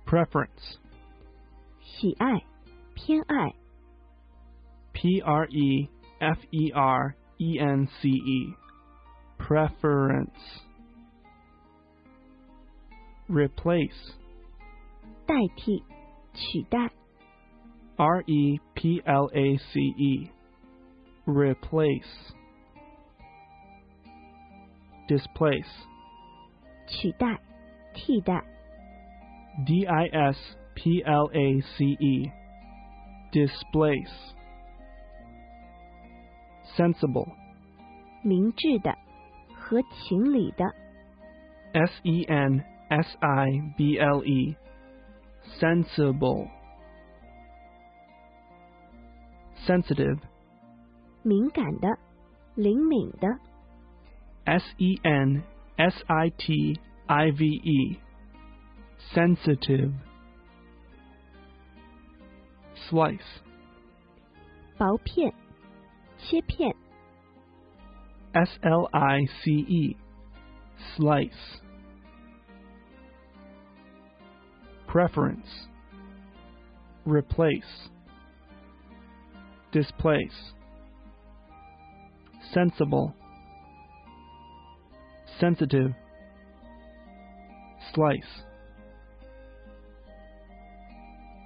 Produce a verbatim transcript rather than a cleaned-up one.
Preference. 喜爱、偏爱。 P R E F E R E N C E. Preference. Replace. 代替、取代。 R E P L A C E. Replace. Displace. 取代、替代。 D I S P L A C E. Displace. Sensible. 明智的、合情理的。 S E N S I B L E. Sensible. Sensitive. 敏感的、灵敏的。 S E N S I T I V E. Sensitive. Slice. 薄片、切片。 S L I C E. Slice. Preference. Replace. Displace. Sensible. Sensitive. Slice.